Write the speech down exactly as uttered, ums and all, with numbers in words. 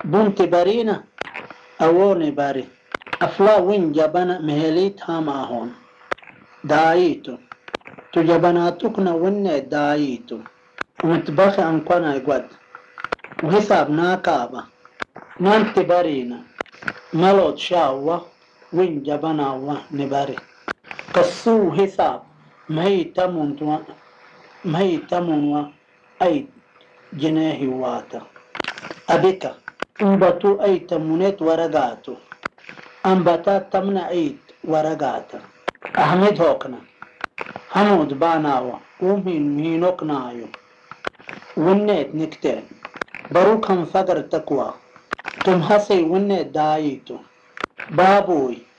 بنت بارينا أووني باري أفلا وين جبنا مهليت هما هون دايتو تجبناتكنا وين دايتو ومتبخي أنقنا يقود وحساب ناكابا نانت بارينا ملوت شاوة وين جبنا نباري قصو حساب مهي تمون مهي تمون أي جنيه واتا أبكا أنبتو أي تمونت ورقاتو أنبتا تمنع أيت ورقاتا أحمد هوكنا حمود باناوا ومين مينوكنايو ونيت نكتين بروكم فقر تقوى تم حسي ونيت دايتو بابوي